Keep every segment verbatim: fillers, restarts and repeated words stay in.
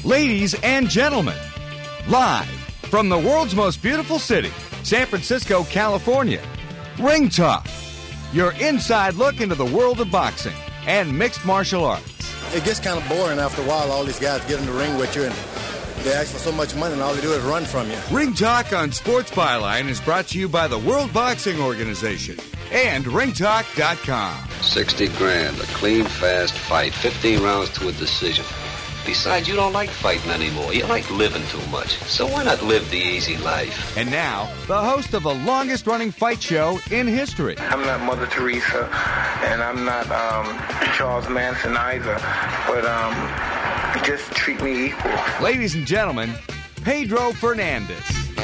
Ladies and gentlemen, live from the world's most beautiful city, San Francisco, California, Ring Talk, your inside look into the world of boxing and mixed martial arts. It gets kind of boring after a while. All these guys get in the ring with you and they ask for so much money and all they do is run from you. Ring Talk on Sports Byline is brought to you by the World Boxing Organization and ring talk dot com. sixty grand, a clean, fast fight, fifteen rounds to a decision. Besides, you don't like fighting anymore. You like living too much. So why not live the easy life? And now, the host of the longest-running fight show in history. I'm not Mother Teresa, and I'm not um, Charles Manson either, but um, just treat me equal. Ladies and gentlemen, Pedro Fernandez.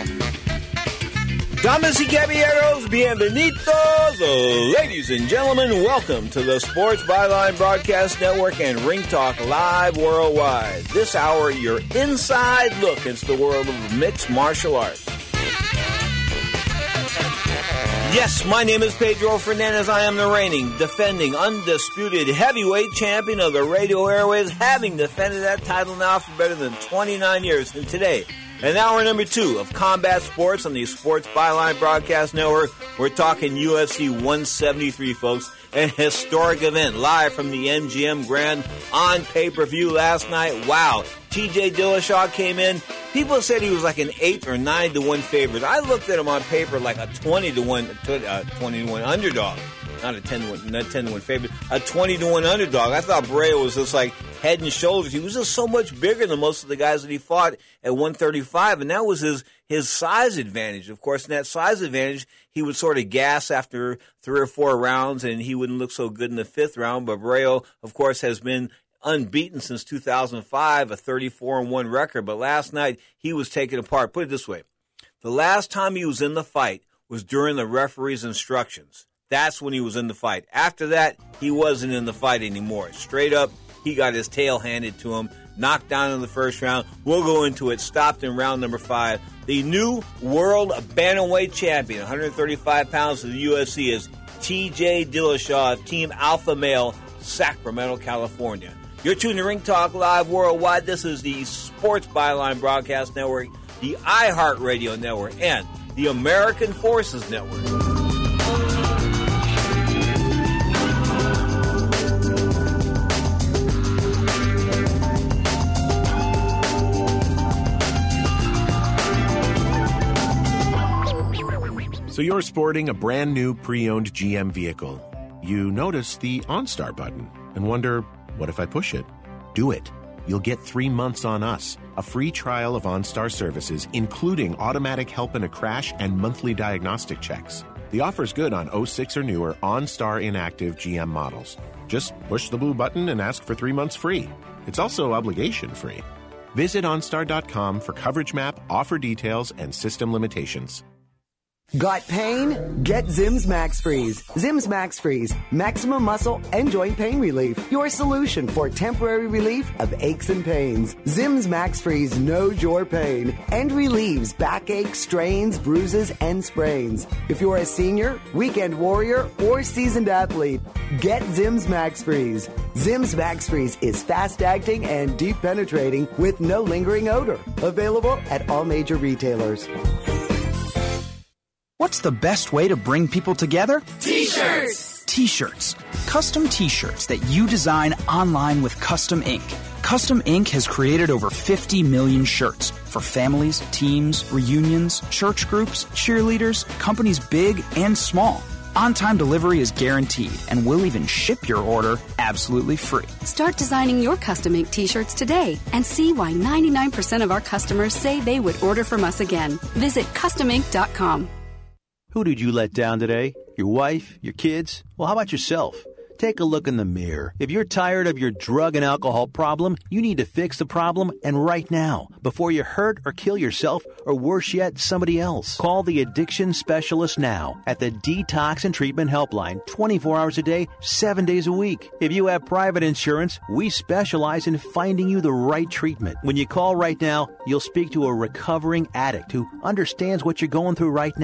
Damas y caballeros, bienvenidos. Ladies and gentlemen, welcome to the Sports Byline Broadcast Network and Ring Talk Live Worldwide. This hour, your inside look into the world of mixed martial arts. Yes, my name is Pedro Fernandez. I am the reigning, defending, undisputed heavyweight champion of the radio airways, having defended that title now for better than twenty-nine years. And today, in hour number two of Combat Sports on the Sports Byline Broadcast Network, we're talking U F C one seventy-three, folks. An historic event live from the M G M Grand on pay-per-view last night. Wow. T J Dillashaw came in. People said he was like an eight or nine to one favorite. I looked at him on paper like a twenty to one, uh, twenty to one underdog. Not a ten to one, not ten to one favorite, a twenty to one underdog. I thought Brea was just like head and shoulders. He was just so much bigger than most of the guys that he fought at one thirty-five, and that was his his size advantage. Of course, in that size advantage, he would sort of gas after three or four rounds, and he wouldn't look so good in the fifth round. But Brea, of course, has been unbeaten since two thousand five, a thirty-four and one record. But last night, he was taken apart. Put it this way. The last time he was in the fight was during the referee's instructions. That's when he was in the fight. After that, he wasn't in the fight anymore. Straight up, he got his tail handed to him, knocked down in the first round. We'll go into it. Stopped in round number five. The new world bantamweight champion, one thirty-five pounds of the U F C, is T J Dillashaw of Team Alpha Male, Sacramento, California. You're tuned to Ring Talk Live Worldwide. This is the Sports Byline Broadcast Network, the iHeartRadio Network, and the American Forces Network. So you're sporting a brand new pre-owned G M vehicle. You notice the OnStar button and wonder, what if I push it? Do it. You'll get three months on us, a free trial of OnStar services, including automatic help in a crash and monthly diagnostic checks. The offer's good on oh six or newer OnStar inactive G M models. Just push the blue button and ask for three months free. It's also obligation-free. Visit OnStar dot com for coverage map, offer details, and system limitations. Got pain? Get Zim's Max Freeze. Zim's Max Freeze, maximum muscle and joint pain relief. Your solution for temporary relief of aches and pains. Zim's Max Freeze knows your pain and relieves backache, strains, bruises, and sprains. If you're a senior, weekend warrior, or seasoned athlete, get Zim's Max Freeze. Zim's Max Freeze is fast-acting and deep penetrating with no lingering odor. Available at all major retailers. What's the best way to bring people together? T-shirts! T-shirts. Custom T-shirts that you design online with Custom Ink. Custom Ink has created over fifty million shirts for families, teams, reunions, church groups, cheerleaders, companies big and small. On-time delivery is guaranteed, and we'll even ship your order absolutely free. Start designing your Custom Ink T-shirts today and see why ninety-nine percent of our customers say they would order from us again. Visit custom ink dot com. Who did you let down today? Your wife? Your kids? Well, how about yourself? Take a look in the mirror. If you're tired of your drug and alcohol problem, you need to fix the problem, and right now, before you hurt or kill yourself, or worse yet, somebody else. Call the addiction specialist now at the Detox and Treatment Helpline, twenty-four hours a day, seven days a week. If you have private insurance, we specialize in finding you the right treatment. When you call right now, you'll speak to a recovering addict who understands what you're going through right now.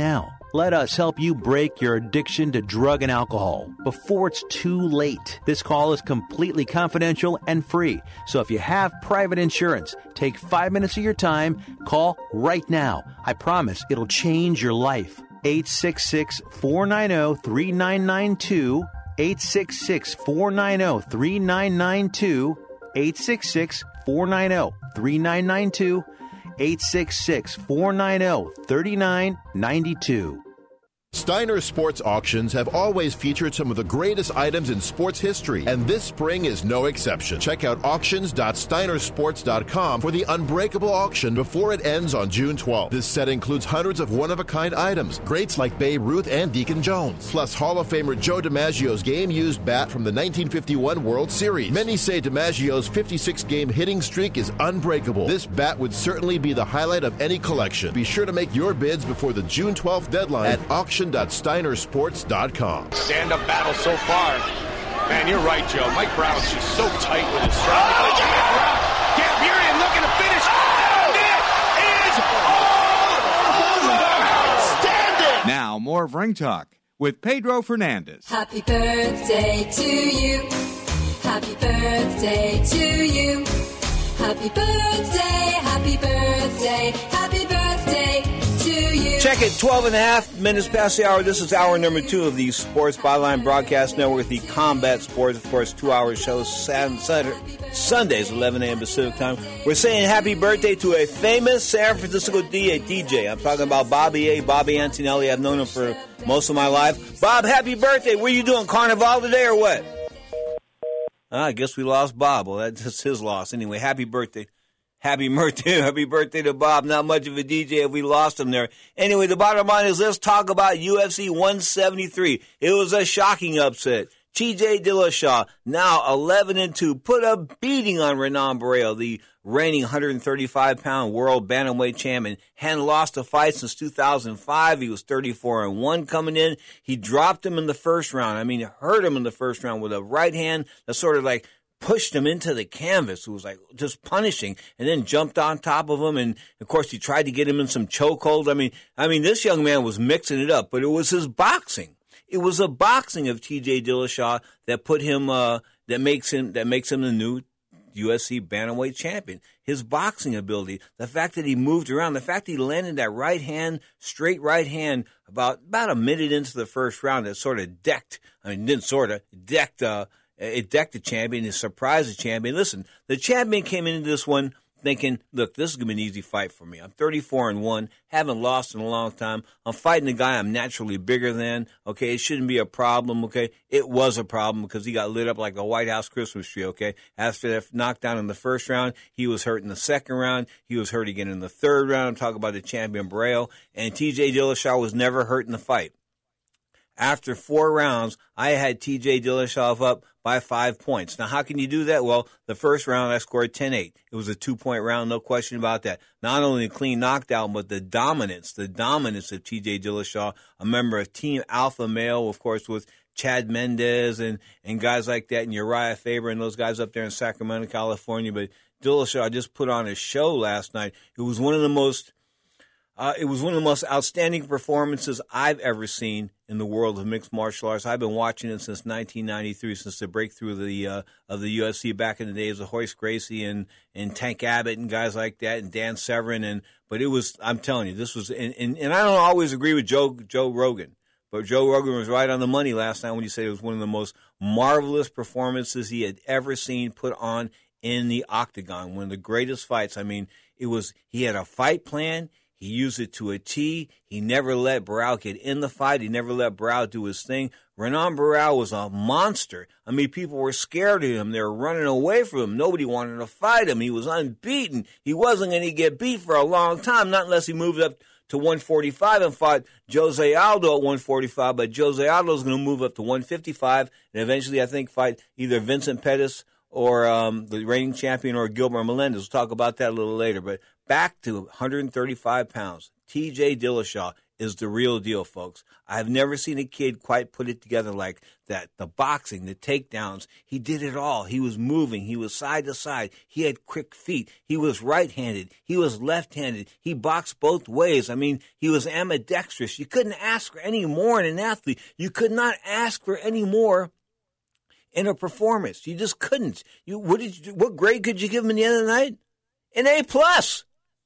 Let us help you break your addiction to drug and alcohol before it's too late. This call is completely confidential and free. So if you have private insurance, take five minutes of your time. Call right now. I promise it'll change your life. eight six six, four nine zero, three nine nine two. eight six six, four nine zero, three nine nine two. eight six six, four nine zero, three nine nine two. eight six six, four nine zero, three nine nine two. Steiner Sports Auctions have always featured some of the greatest items in sports history, and this spring is no exception. Check out auctions dot steiner sports dot com for the Unbreakable auction before it ends on June twelfth. This set includes hundreds of one-of-a-kind items, greats like Babe Ruth and Deacon Jones, plus Hall of Famer Joe DiMaggio's game-used bat from the nineteen fifty-one World Series. Many say DiMaggio's fifty-six game hitting streak is unbreakable. This bat would certainly be the highlight of any collection. Be sure to make your bids before the June twelfth deadline at auction dot steiner sports dot com. Stand-up battle so far. Man, you're right, Joe. Mike Brown's just so tight with his stride. Oh, yeah! Gambirian looking to finish. Oh, it is all over. Outstanding. Now, more of Ring Talk with Pedro Fernandez. Happy birthday to you. Happy birthday to you. Happy birthday, happy birthday, happy birthday to you. Check it, twelve and a half minutes past the hour. This is hour number two of the Sports Byline Broadcast Network, the Combat Sports, of course, two-hour shows, Sundays, eleven a.m. Pacific time. We're saying happy birthday to a famous San Francisco D J. I'm talking about Bobby A., Bobby Antonelli. I've known him for most of my life. Bob, happy birthday. What are you doing, Carnival today or what? Uh, I guess we lost Bob. Well, that's his loss. Anyway, happy birthday. Happy birthday. Happy birthday to Bob. Not much of a D J if we lost him there. Anyway, the bottom line is let's talk about U F C one seventy-three. It was a shocking upset. T J Dillashaw, now eleven and two, put a beating on Renan Barao, the reigning one thirty-five pound world bantamweight champion. Hadn't lost a fight since two thousand five. He was thirty-four and one coming in. He dropped him in the first round. I mean, he hurt him in the first round with a right hand that sort of like pushed him into the canvas. It was like just punishing, and then jumped on top of him. And of course, he tried to get him in some chokehold. I mean, I mean, this young man was mixing it up, but it was his boxing. It was a boxing of T J Dillashaw that put him, uh, that makes him, that makes him the new U F C bantamweight champion. His boxing ability, the fact that he moved around, the fact that he landed that right hand, straight right hand, about about a minute into the first round, that sort of decked. I mean, didn't sort of decked. Uh, it decked the champion. It surprised the champion. Listen, the champion came into this one thinking, look, this is going to be an easy fight for me. I'm thirty-four and one, haven't lost in a long time. I'm fighting a guy I'm naturally bigger than. Okay, it shouldn't be a problem, okay? It was a problem because he got lit up like a White House Christmas tree, okay? After that knockdown in the first round, he was hurt in the second round. He was hurt again in the third round. I'm talking about the champion Barao. And T J Dillashaw was never hurt in the fight. After four rounds, I had T J Dillashaw up by five points. Now, how can you do that? Well, the first round, I scored ten eight. It was a two-point round, no question about that. Not only a clean knockdown, but the dominance, the dominance of T J Dillashaw, a member of Team Alpha Male, of course, with Chad Mendez and, and guys like that, and Uriah Faber and those guys up there in Sacramento, California. But Dillashaw just put on a show last night. It was one of the most Uh, it was one of the most outstanding performances I've ever seen in the world of mixed martial arts. I've been watching it since nineteen ninety-three, since the breakthrough of the uh, of the U F C back in the days of Royce Gracie and, and Tank Abbott and guys like that, and Dan Severn. And but it was, I'm telling you, this was, and, and, and I don't always agree with Joe Joe Rogan, but Joe Rogan was right on the money last night when he said it was one of the most marvelous performances he had ever seen put on in the octagon. One of the greatest fights. I mean, it was, he had a fight plan. He used it to a T. He never let Barao get in the fight. He never let Barao do his thing. Renan Barao was a monster. I mean, people were scared of him. They were running away from him. Nobody wanted to fight him. He was unbeaten. He wasn't going to get beat for a long time, not unless he moved up to one forty-five and fought Jose Aldo at one forty-five. But Jose Aldo is going to move up to one fifty-five and eventually, I think, fight either Vincent Pettis or um, the reigning champion or Gilbert Melendez. We'll talk about that a little later. But back to one thirty-five pounds. T J Dillashaw is the real deal, folks. I've never seen a kid quite put it together like that. The boxing, the takedowns, he did it all. He was moving. He was side to side. He had quick feet. He was right-handed. He was left-handed. He boxed both ways. I mean, he was ambidextrous. You couldn't ask for any more in an athlete. You could not ask for any more in a performance. You just couldn't. You what did you, what grade could you give him in the end of the night? An A plus.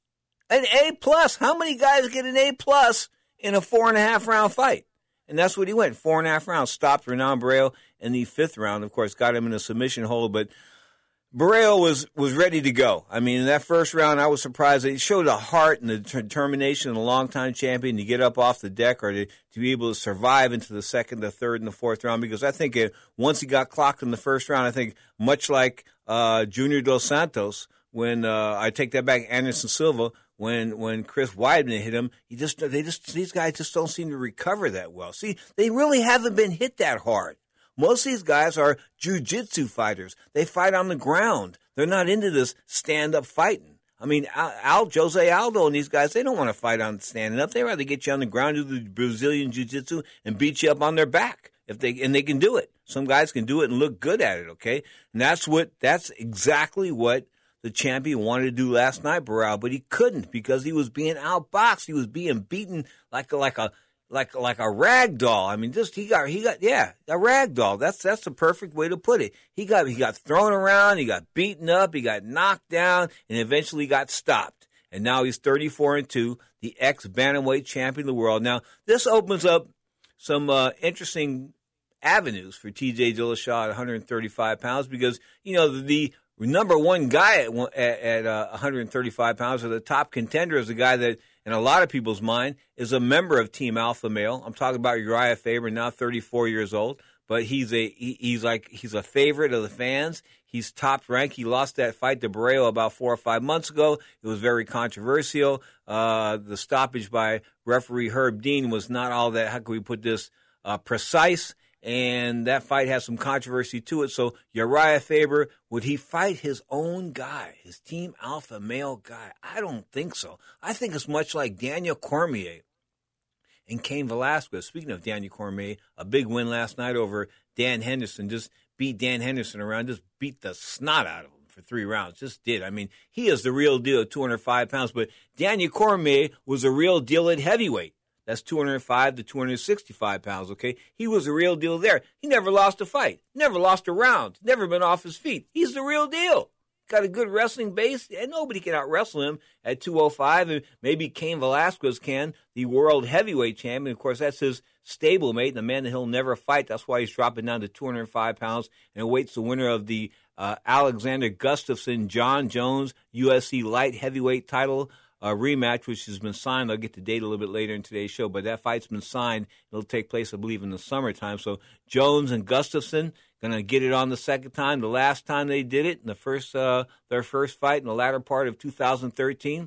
An A plus. How many guys get an A plus in a four and a half round fight? And that's what he went. Four and a half rounds. Stopped Renan Barrero in the fifth round. Of course, got him in a submission hold, but Barrero was, was ready to go. I mean, in that first round, I was surprised that he showed the heart and the determination of a longtime champion to get up off the deck or to, to be able to survive into the second, the third, and the fourth round. Because I think it, once he got clocked in the first round, I think much like uh, Junior Dos Santos, when uh, I take that back, Anderson Silva, when when Chris Weidman hit him, he just they just these guys just don't seem to recover that well. See, they really haven't been hit that hard. Most of these guys are jiu-jitsu fighters. They fight on the ground. They're not into this stand-up fighting. I mean, Al, Al Jose Aldo and these guys, they don't want to fight on standing up. They rather get you on the ground, do the Brazilian jiu-jitsu, and beat you up on their back. If they and they can do it. Some guys can do it and look good at it. Okay, and that's what that's exactly what the champion wanted to do last night, Barrero, but he couldn't because he was being outboxed. He was being beaten like a, like a like like a rag doll. I mean, just he got he got yeah, a rag doll. That's that's the perfect way to put it. He got he got thrown around, he got beaten up, he got knocked down, and eventually got stopped. And now he's thirty-four and two, the ex-bantamweight champion of the world. Now this opens up some uh, interesting avenues for T J Dillashaw at one thirty-five pounds because you know the, the number one guy at, at, at uh, one thirty-five pounds, or the top contender, is a guy that, in a lot of people's mind, is a member of Team Alpha Male. I'm talking about Uriah Faber, now thirty-four years old, but he's a he, he's like he's a favorite of the fans. He's top ranked. He lost that fight to Barrero about four or five months ago. It was very controversial. Uh, the stoppage by referee Herb Dean was not all that. How can we put this? Uh, precise. And that fight has some controversy to it. So Uriah Faber, would he fight his own guy, his Team Alpha Male guy? I don't think so. I think it's much like Daniel Cormier and Cain Velasquez. Speaking of Daniel Cormier, a big win last night over Dan Henderson. Just beat Dan Henderson around, just beat the snot out of him for three rounds. Just did. I mean, he is the real deal at two hundred five pounds. But Daniel Cormier was a real deal at heavyweight. That's two hundred five to two hundred sixty-five pounds, okay? He was a real deal there. He never lost a fight, never lost a round, never been off his feet. He's the real deal. Got a good wrestling base, and nobody can out-wrestle him at two oh five, and maybe Cain Velasquez can, the world heavyweight champion. Of course, that's his stablemate, the man that he'll never fight. That's why he's dropping down to two hundred five pounds and awaits the winner of the uh, Alexander Gustafsson, John Jones, U F C light heavyweight title A rematch, which has been signed. I'll get the date a little bit later in today's show, but that fight's been signed. It'll take place, I believe, in the summertime. So Jones and Gustafsson going to get it on the second time. The last time they did it, in the first uh, their first fight in the latter part of two thousand thirteen,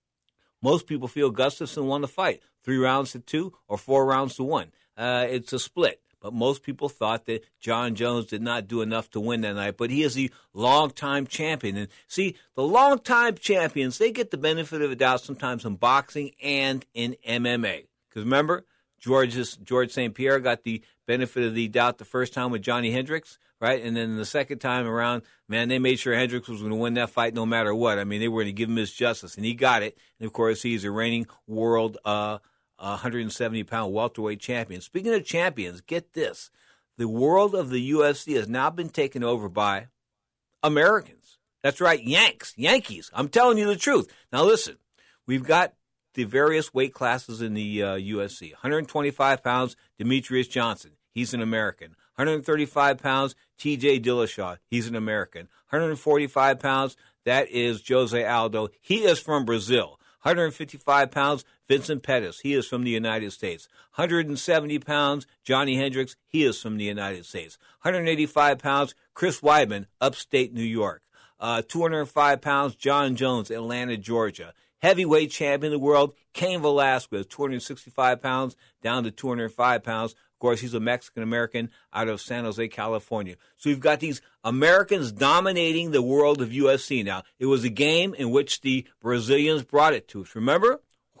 most people feel Gustafsson won the fight, three rounds to two or four rounds to one. Uh, it's a split. But most people thought that John Jones did not do enough to win that night. But he is the longtime champion. And see, the longtime champions, they get the benefit of the doubt sometimes in boxing and in M M A. Because remember, George's, George Saint Pierre got the benefit of the doubt the first time with Johnny Hendricks, right? And then the second time around, man, they made sure Hendricks was going to win that fight no matter what. I mean, they were going to give him his justice. And he got it. And, of course, he's a reigning world uh one seventy pound welterweight champion. Speaking of champions, get this. The world of the U F C has now been taken over by Americans. That's right, Yanks, Yankees. I'm telling you the truth. Now listen, we've got the various weight classes in the uh, U F C. one twenty-five pounds, Demetrius Johnson. He's an American. one thirty-five pounds, T J Dillashaw. He's an American. one forty-five pounds, that is Jose Aldo. He is from Brazil. one fifty-five pounds, Vincent Pettis. He is from the United States. one seventy pounds, Johnny Hendricks. He is from the United States. one eighty-five pounds, Chris Weidman, upstate New York. Uh, two hundred five pounds, John Jones, Atlanta, Georgia. Heavyweight champion of the world, Cain Velasquez, two hundred sixty-five pounds, down to two hundred five pounds. Of course, he's a Mexican-American out of San Jose, California. So we've got these Americans dominating the world of U F C now. It was a game in which the Brazilians brought it to us. Remember?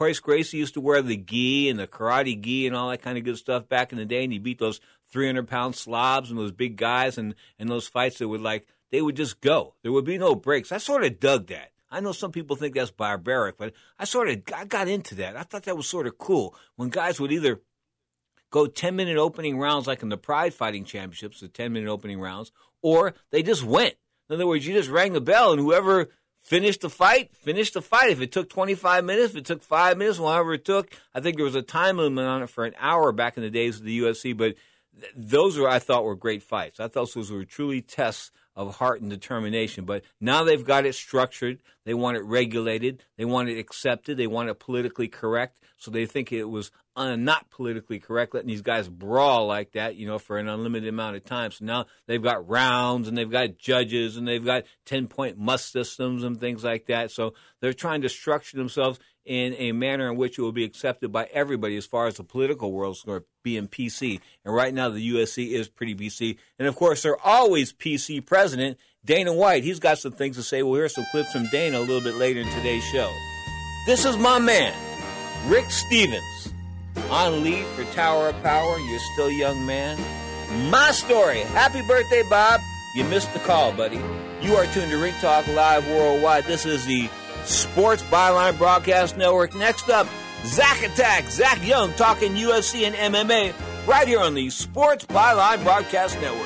Royce Gracie used to wear the gi and the karate gi and all that kind of good stuff back in the day, and he beat those three hundred pound slobs and those big guys, and, and those fights that would, like, they would just go. There would be no breaks. I sort of dug that. I know some people think that's barbaric, but I sort of I got into that. I thought that was sort of cool when guys would either go ten-minute opening rounds like in the Pride Fighting Championships, the ten-minute opening rounds, or they just went. In other words, you just rang the bell, and whoever finished the fight, finished the fight. If it took twenty-five minutes, if it took five minutes, however it took. I think there was a time limit on it for an hour back in the days of the U F C, but th- those were, I thought, were great fights. I thought those were truly tests of heart and determination. But now they've got it structured. They want it regulated. They want it accepted. They want it politically correct. So they think it was uh, not politically correct letting these guys brawl like that, you know, for an unlimited amount of time. So now they've got rounds and they've got judges and they've got ten-point must systems and things like that. So they're trying to structure themselves in a manner in which it will be accepted by everybody as far as the political world is being P C. And right now the U F C is pretty P C. And, of course, they're always P C president, Dana White. He's got some things to say. We'll hear some clips from Dana a little bit later in today's show. This is my man, Rick Stevens, on leave for Tower of Power. You're still a young man. My story. Happy birthday, Bob. You missed the call, buddy. You are tuned to Ring Talk Live Worldwide. This is the Sports Byline Broadcast Network. Next up, Zach Attack, Zach Young talking U F C and M M A right here on the Sports Byline Broadcast Network.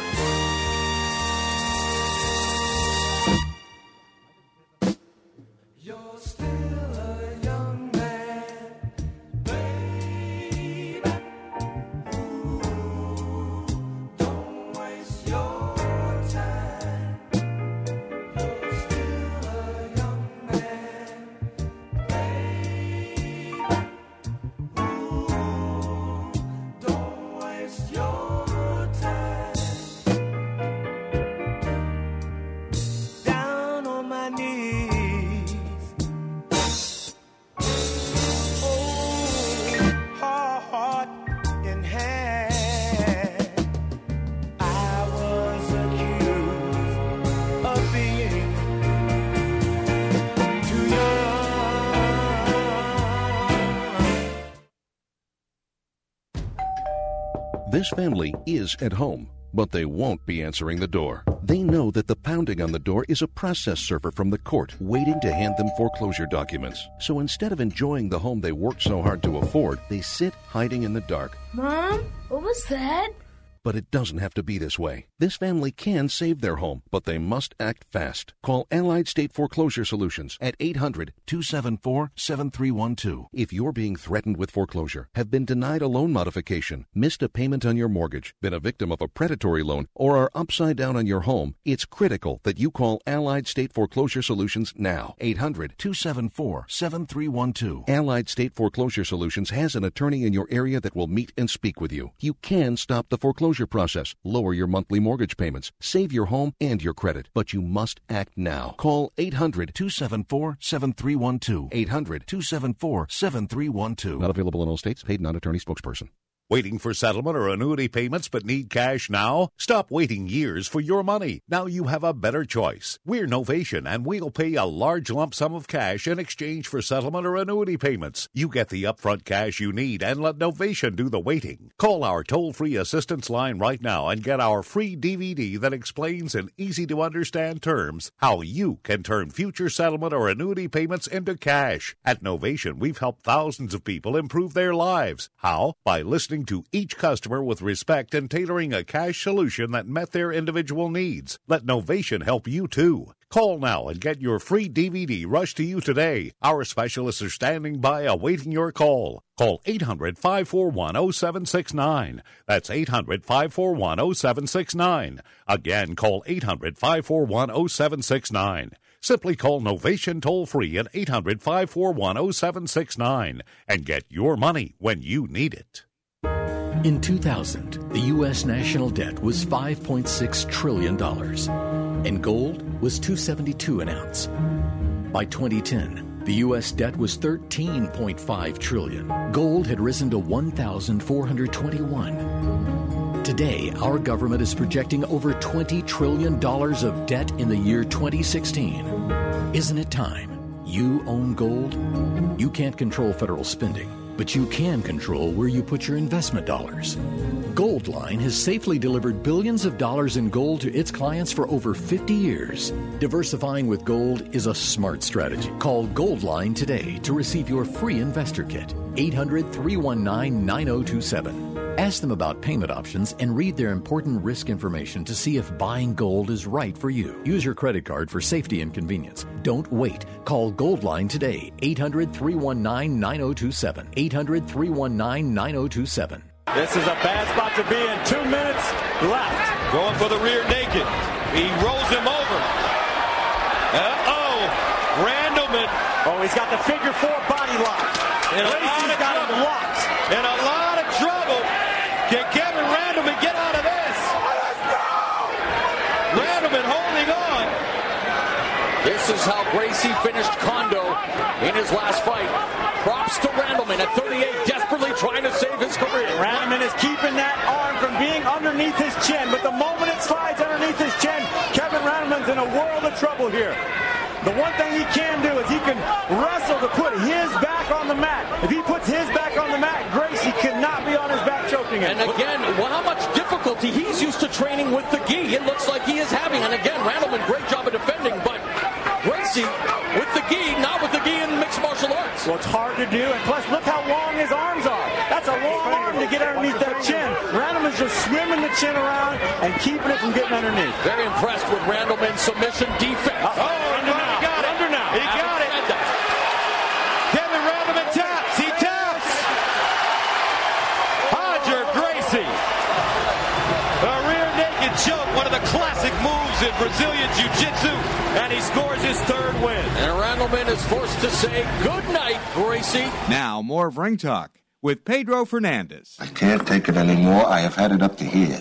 This family is at home, but they won't be answering the door. They know that the pounding on the door is a process server from the court waiting to hand them foreclosure documents. So instead of enjoying the home they worked so hard to afford, they sit hiding in the dark. Mom, what was that? But it doesn't have to be this way. This family can save their home, but they must act fast. Call Allied State Foreclosure Solutions at eight hundred, two seven four, seven three one two. If you're being threatened with foreclosure, have been denied a loan modification, missed a payment on your mortgage, been a victim of a predatory loan, or are upside down on your home, it's critical that you call Allied State Foreclosure Solutions now. eight hundred, two seven four, seven three one two. Allied State Foreclosure Solutions has an attorney in your area that will meet and speak with you. You can stop the foreclosure process, lower your monthly mortgage payments, save your home and your credit, but you must act now. Call eight hundred, two seven four, seven three one two. eight hundred, two seven four, seven three one two. Not available in all states. Paid non-attorney spokesperson. Waiting for settlement or annuity payments but need cash now? Stop waiting years for your money. Now you have a better choice. We're Novation, and we'll pay a large lump sum of cash in exchange for settlement or annuity payments. You get the upfront cash you need and let Novation do the waiting. Call our toll-free assistance line right now and get our free D V D that explains in easy-to-understand terms how you can turn future settlement or annuity payments into cash. At Novation, we've helped thousands of people improve their lives. How? By listening to each customer with respect and tailoring a cash solution that met their individual needs. Let Novation help you too. Call now and get your free D V D rushed to you today. Our specialists are standing by awaiting your call. Call eight hundred, five four one, oh seven six nine. That's eight hundred, five four one, oh seven six nine. Again, call eight hundred, five four one, oh seven six nine. Simply call Novation toll-free at eight hundred, five four one, oh seven six nine and get your money when you need it. In two thousand, the U S national debt was five point six trillion dollars, and gold was two seventy-two an ounce. By twenty ten, the U S debt was thirteen point five trillion dollars. Gold had risen to one thousand four hundred twenty-one. Today, our government is projecting over twenty trillion dollars of debt in the year twenty sixteen. Isn't it time? You own gold? You can't control federal spending, but you can control where you put your investment dollars. Goldline has safely delivered billions of dollars in gold to its clients for over fifty years. Diversifying with gold is a smart strategy. Call Goldline today to receive your free investor kit. eight hundred, three one nine, nine oh two seven. Ask them about payment options and read their important risk information to see if buying gold is right for you. Use your credit card for safety and convenience. Don't wait. Call Goldline today. eight hundred, three one nine, nine oh two seven. eight hundred, three one nine, nine oh two seven. This is a bad spot to be in. Two minutes left. Going for the rear naked. He rolls him over. Uh-oh. Randleman. Oh, he's got the figure four body lock. Gracie's got him locked. In a lot of trouble. Can Kevin Randleman get out of this? Randleman holding on. This is how Gracie finished Kondo in his last fight. Props to Randleman at thirty-eight, desperately trying to save his career. Randleman is keeping that arm from being underneath his chin, but the moment it slides underneath his chin, Kevin Randleman's in a world of trouble here. The one thing he can do is he can wrestle to put his back on the mat. If he puts his back on the mat, Gracie cannot be on his back choking him. And again, well, how much difficulty he's used to training with the gi. It looks like he is having. And again, Randleman, great job of defending, but Gracie with the gi, not with the gi in mixed martial arts. Well, it's hard to do, and plus, look how long his arms are. That's a long arm to get underneath that chin. Randleman's just swimming the chin around and keeping it from getting underneath. Very impressed with Randleman's submission defense. Uh-oh. Oh, under now. He got it. Under now. He got it. Kevin Randleman taps. He taps. Roger Gracie. A rear naked choke, one of the classic moves in Brazilian Jiu-Jitsu, and he scores his third win. And Randleman is forced to say good night, Gracie. Now, more of Ring Talk with Pedro Fernandez. I can't take it anymore. I have had it up to here.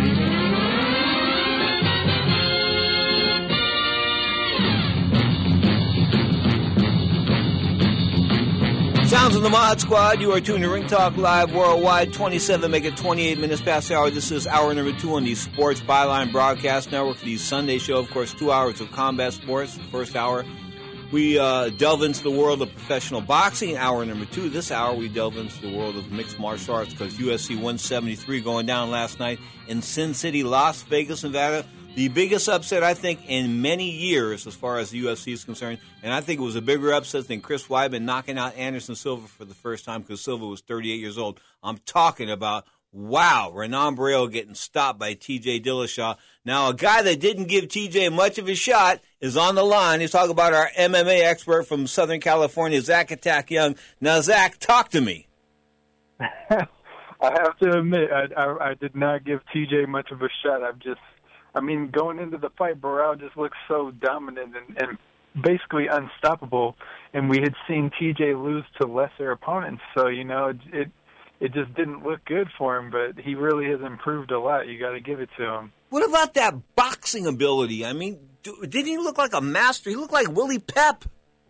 Sounds of the Mod Squad. You are tuned to Ring Talk Live worldwide. twenty-seven, make it twenty-eight minutes past the hour. This is hour number two on the Sports Byline Broadcast Network for the Sunday show. Of course, two hours of combat sports. The first hour, we uh, delve into the world of professional boxing. Hour number two, this hour, we delve into the world of mixed martial arts because U F C one seventy-three going down last night in Sin City, Las Vegas, Nevada. The biggest upset, I think, in many years as far as the U F C is concerned. And I think it was a bigger upset than Chris Weidman knocking out Anderson Silva for the first time because Silva was thirty-eight years old. I'm talking about, wow, Renan Barão getting stopped by T J Dillashaw. Now, a guy that didn't give T J much of a shot is on the line. He's talking about our M M A expert from Southern California, Zach Attack Young. Now, Zach, talk to me. I have to admit, I, I, I did not give T J much of a shot. I've just... I mean, going into the fight, Barão just looked so dominant and, and basically unstoppable, and we had seen T J lose to lesser opponents, so, you know, it, it it just didn't look good for him, but he really has improved a lot. You got to give it to him. What about that boxing ability? I mean, didn't he look like a master? He looked like Willie Pep.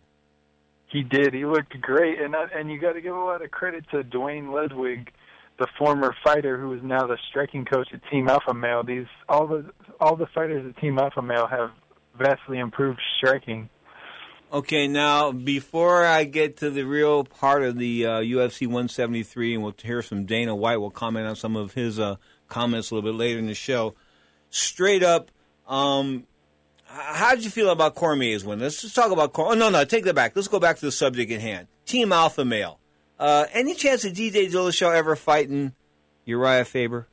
He did. He looked great, and I, and you got to give a lot of credit to Dwayne Ledwig, the former fighter who is now the striking coach at Team Alpha Male. These all the all the fighters at Team Alpha Male have vastly improved striking. Okay, now before I get to the real part of the uh, U F C one seventy-three, and we'll hear from Dana White, we'll comment on some of his uh, comments a little bit later in the show. Straight up, um, how did you feel about Cormier's win? Let's just talk about Cormier. Oh, no, no, take that back. Let's go back to the subject at hand. Team Alpha Male. Uh, any chance of T J Dillashaw ever fighting Uriah Faber?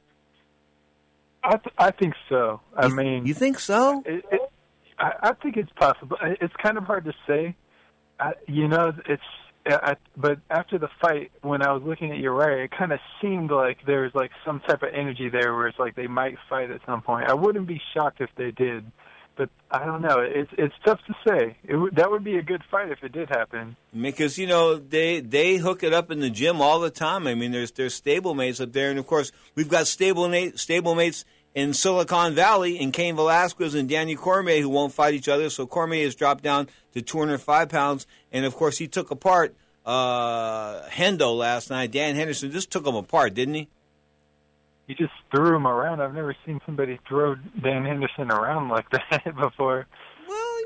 I th- I think so. I you, mean, you think so? It, it, I, I think it's possible. It's kind of hard to say. I, you know, it's. I, but after the fight, when I was looking at Uriah, it kind of seemed like there was like some type of energy there, where it's like they might fight at some point. I wouldn't be shocked if they did, but I don't know. It's it's tough to say. It w- that would be a good fight if it did happen. Because, you know, they they hook it up in the gym all the time. I mean, there's there's stablemates up there, and of course we've got stablemate stablemates in Silicon Valley in Cain Velasquez and Daniel Cormier who won't fight each other. So Cormier has dropped down to two hundred five pounds, and of course he took apart uh, Hendo last night. Dan Henderson just took him apart, didn't he? He just threw him around. I've never seen somebody throw Dan Henderson around like that before. Well, no, he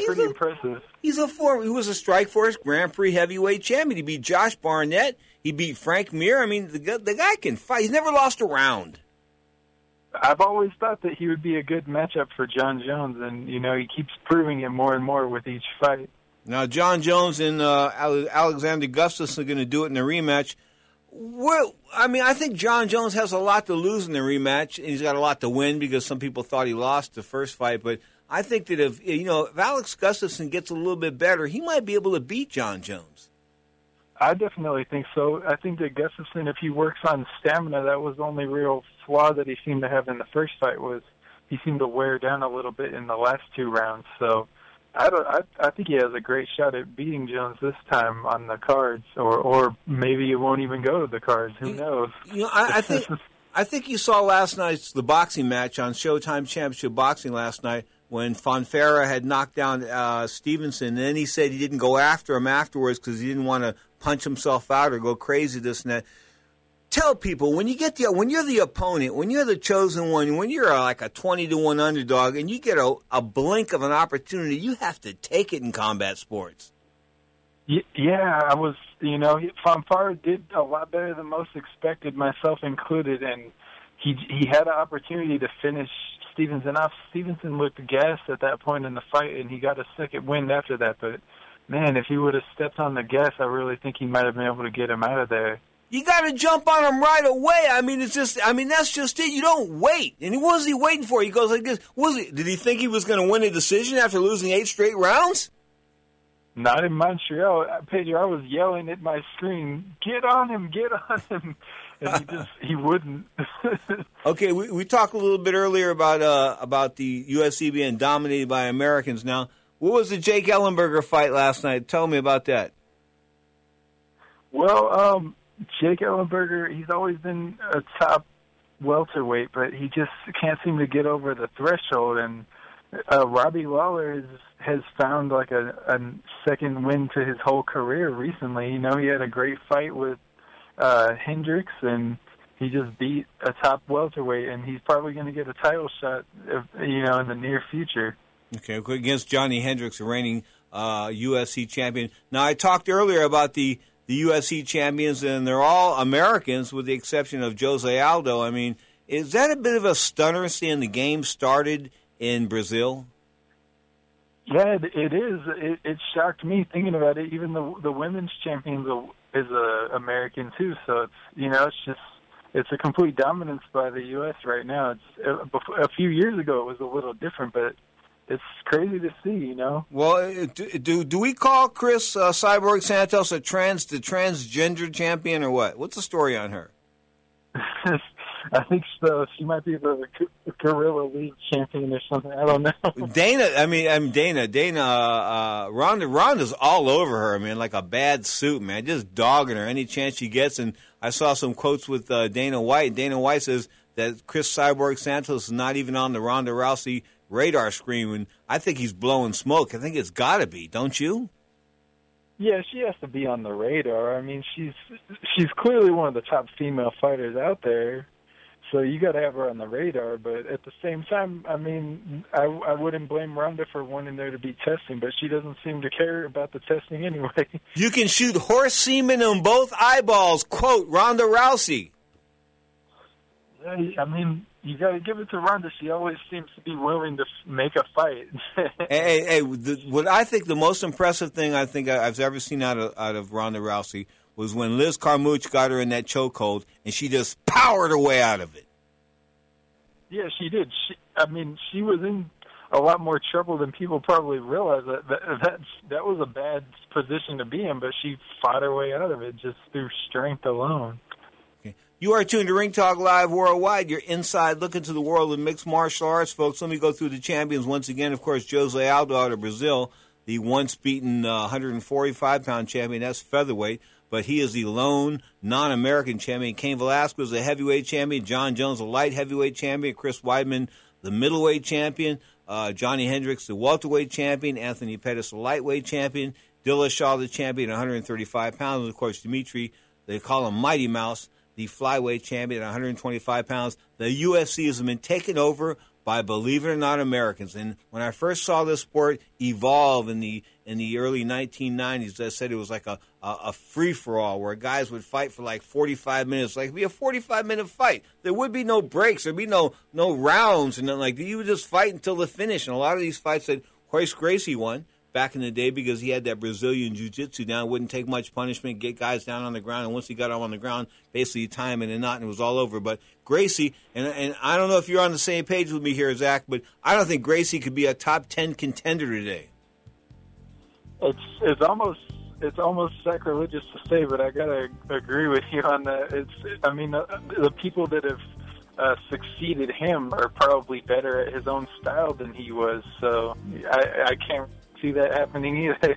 pretty impressive. He's a former. He was a Strikeforce Grand Prix heavyweight champion. He beat Josh Barnett. He beat Frank Mir. I mean, the, the guy can fight. He's never lost a round. I've always thought that he would be a good matchup for John Jones, and, you know, he keeps proving it more and more with each fight. Now, John Jones and uh, Alexander Gustafsson are going to do it in the rematch. Well, I mean, I think John Jones has a lot to lose in the rematch, and he's got a lot to win because some people thought he lost the first fight. But I think that if, you know, if Alex Gustafsson gets a little bit better, he might be able to beat John Jones. I definitely think so. I think that Gustafsson, if he works on stamina, that was the only real flaw that he seemed to have in the first fight, was he seemed to wear down a little bit in the last two rounds. So I don't. I, I think he has a great shot at beating Jones this time on the cards, or or maybe it won't even go to the cards. Who knows? You know, I, I think I think you saw last night's the boxing match on Showtime Championship Boxing last night when Fonfara had knocked down uh, Stevenson, and then he said he didn't go after him afterwards because he didn't want to punch himself out or go crazy, this and that. Tell people, when you get the when you're the opponent, when you're the chosen one, when you're a, like a twenty to one underdog, and you get a, a blink of an opportunity, you have to take it in combat sports. Yeah, I was, you know, Fonfara did a lot better than most expected, myself included, and he he had an opportunity to finish Stevenson off. Stevenson looked gassed at that point in the fight, and he got a second wind after that. But, man, if he would have stepped on the gas, I really think he might have been able to get him out of there. You got to jump on him right away. I mean, it's just, I mean, that's just it. You don't wait. And what was he waiting for? He goes like this. Was he, did he think he was going to win a decision after losing eight straight rounds? Not in Montreal. Pedro, I was yelling at my screen, get on him, get on him. And he just, he wouldn't. Okay, we, we talked a little bit earlier about uh, about the U F C being dominated by Americans. Now, what was the Jake Ellenberger fight last night? Tell me about that. Well, um, Jake Ellenberger, he's always been a top welterweight, but he just can't seem to get over the threshold. And uh, Robbie Lawler has, has found like a, a second win to his whole career recently. You know, he had a great fight with uh, Hendricks, and he just beat a top welterweight, and he's probably going to get a title shot, if, you know, in the near future. Okay, against Johnny Hendricks, the reigning uh, U F C champion. Now, I talked earlier about the the U F C champions, and they're all Americans with the exception of Jose Aldo. I mean, is that a bit of a stunner seeing the game started in Brazil? Yeah, it, it is. It, it shocked me thinking about it. Even the the women's champion is a American too. So it's, you know, it's just, it's a complete dominance by the U S right now. It's a few years ago it was a little different, but it's crazy to see, you know. Well, do do, do we call Chris uh, Cyborg Santos a trans the transgender champion or what? What's the story on her? I think so. She might be the Gorilla League champion or something. I don't know. Dana, I mean, I'm Dana. Dana, uh, Ronda, Ronda's all over her, man, like a bad suit, man, just dogging her any chance she gets. And I saw some quotes with uh, Dana White. Dana White says that Chris Cyborg Santos is not even on the Ronda Rousey radar screen. And I think he's blowing smoke. I think it's got to be, don't you? Yeah, she has to be on the radar. I mean, she's she's clearly one of the top female fighters out there. So you got to have her on the radar, but at the same time, I mean, I, I wouldn't blame Ronda for wanting there to be testing, but she doesn't seem to care about the testing anyway. You can shoot horse semen on both eyeballs, quote, Ronda Rousey. I mean, you got to give it to Ronda. She always seems to be willing to make a fight. hey, hey, hey the, what I think the most impressive thing I think I've ever seen out of, out of Ronda Rousey was when Liz Carmouche got her in that chokehold, and she just powered her way out of it. Yeah, she did. She, I mean, she was in a lot more trouble than people probably realize. That, that that that was a bad position to be in, but she fought her way out of it just through strength alone. Okay. You are tuned to Ring Talk Live Worldwide. You're inside looking to the world of mixed martial arts, folks. Let me go through the champions once again. Of course, Jose Aldo out of Brazil, the once beaten uh, one forty-five pound champion. That's featherweight. But he is the lone non-American champion. Cain Velasquez, the heavyweight champion. John Jones, the light heavyweight champion. Chris Weidman, the middleweight champion. Uh, Johnny Hendricks, the welterweight champion. Anthony Pettis, the lightweight champion. Dillashaw, the champion, one thirty-five pounds. And, of course, Dimitri, they call him Mighty Mouse, the flyweight champion at one twenty-five pounds. The U F C has been taken over by, believe it or not, Americans. And when I first saw this sport evolve in the in the early nineteen nineties, I said it was like a, a, a free-for-all where guys would fight for like forty-five minutes. Like, it would be a forty-five minute fight. There would be no breaks. There would be no no rounds. And nothing like that. You would just fight until the finish. And a lot of these fights that Royce Gracie won back in the day because he had that Brazilian jiu-jitsu down. It wouldn't take much punishment, get guys down on the ground. And once he got them on the ground, basically you tie him in a knot and it was all over. But Gracie, and, and I don't know if you're on the same page with me here, Zach, but I don't think Gracie could be a top ten contender today. It's it's almost it's almost sacrilegious to say, but I gotta agree with you on that. It's I mean the, the people that have uh, succeeded him are probably better at his own style than he was. So I, I can't see that happening either.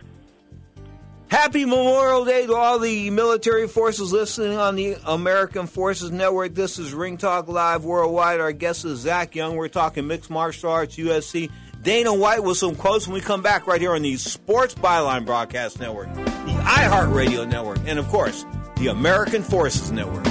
Happy Memorial Day to all the military forces listening on the American Forces Network. This is Ring Talk Live Worldwide. Our guest is Zach Young. We're talking mixed martial arts, U F C. Dana White with some quotes when we come back right here on the Sports Byline Broadcast Network, the iHeartRadio Network, and, of course, the American Forces Network.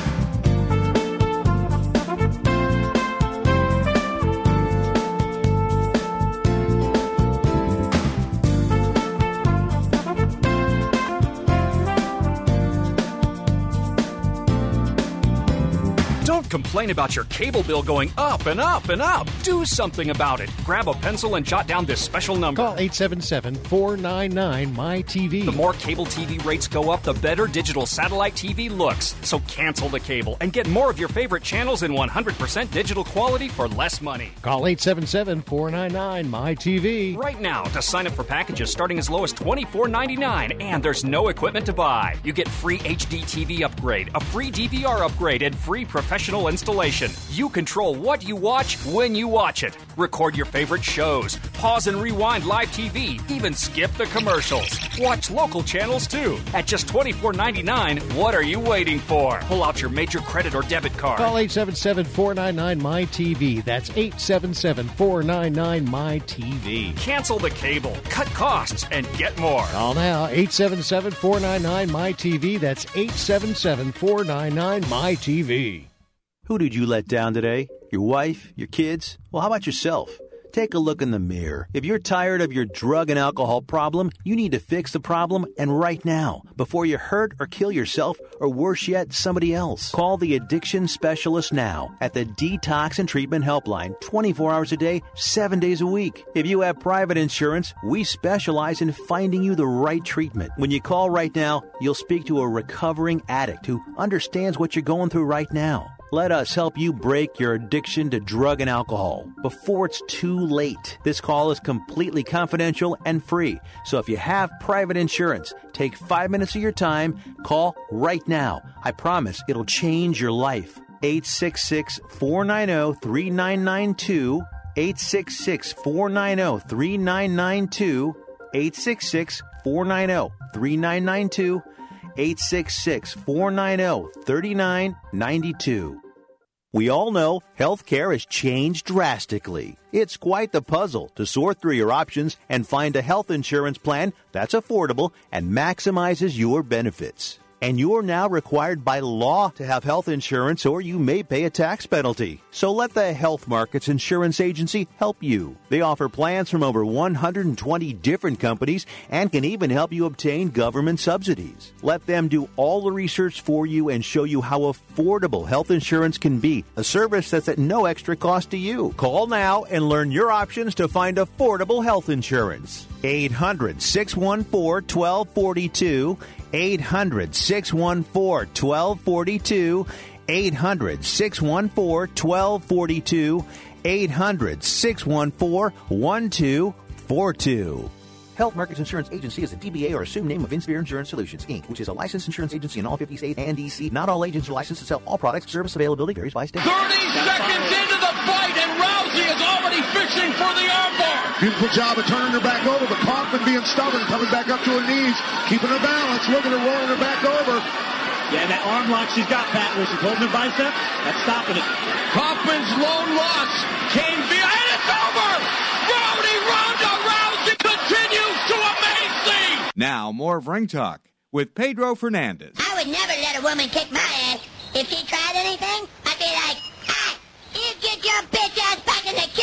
Complain about your cable bill going up and up and up. Do something about it. Grab a pencil and jot down this special number. Call eight seven seven, four nine nine, M Y T V. The more cable T V rates go up, the better digital satellite T V looks. So cancel the cable and get more of your favorite channels in one hundred percent digital quality for less money. Call eight seven seven, four nine nine, M Y T V. Right now to sign up for packages starting as low as twenty-four ninety-nine, and there's no equipment to buy. You get free H D T V upgrade, a free D V R upgrade, and free professional installation. You control what you watch when you watch it. Record your favorite shows. Pause and rewind live T V. Even skip the commercials. Watch local channels too. At just twenty-four ninety-nine, what are you waiting for? Pull out your major credit or debit card. Call eight seven seven, four nine nine, M Y T V. That's eight seven seven, four nine nine, M Y T V. Cancel the cable. Cut costs and get more. Call now, eight seven seven, four nine nine, M Y T V. That's eight seven seven, four nine nine, M Y T V. Who did you let down today? Your wife? Your kids? Well, how about yourself? Take a look in the mirror. If you're tired of your drug and alcohol problem, you need to fix the problem, and right now, before you hurt or kill yourself, or worse yet, somebody else. Call the addiction specialist now at the Detox and Treatment Helpline, twenty-four hours a day, seven days a week. If you have private insurance, we specialize in finding you the right treatment. When you call right now, you'll speak to a recovering addict who understands what you're going through right now. Let us help you break your addiction to drug and alcohol before it's too late. This call is completely confidential and free. So if you have private insurance, take five minutes of your time. Call right now. I promise it'll change your life. eight six six, four nine zero, three nine nine two. eight six six, four nine zero, three nine nine two. eight six six, four nine zero, three nine nine two. eight six six, four nine zero, three nine nine two. We all know healthcare has changed drastically. It's quite the puzzle to sort through your options and find a health insurance plan that's affordable and maximizes your benefits. And you're now required by law to have health insurance, or you may pay a tax penalty. So let the Health Markets Insurance Agency help you. They offer plans from over one hundred twenty different companies and can even help you obtain government subsidies. Let them do all the research for you and show you how affordable health insurance can be, a service that's at no extra cost to you. Call now and learn your options to find affordable health insurance. eight hundred, six one four, one two four two. eight hundred, six one four, one two four two. eight hundred, six one four, one two four two. eight hundred, six one four, one two four two. Health Markets Insurance Agency is a D B A or assumed name of Insphere Insurance Solutions, Incorporated, which is a licensed insurance agency in all fifty states and D C. Not all agents are licensed to sell all products. Service availability varies by state. thirty seconds into the fight, and Rousey is already fishing for the armbar. Beautiful job of turning her back over, but Kaufman being stubborn, coming back up to her knees, keeping her balance. Look at her rolling her back over. Yeah, and that arm lock she's got, Pat, where she's holding her bicep, that's stopping it. Kaufman's lone loss came via, and it's over! Rowdy Ronda Rousey continues to amaze me! Now, more of Ring Talk with Pedro Fernandez. I would never let a woman kick my ass. If she tried anything, I'd be like, ah, you get your bitch ass back in the kitchen.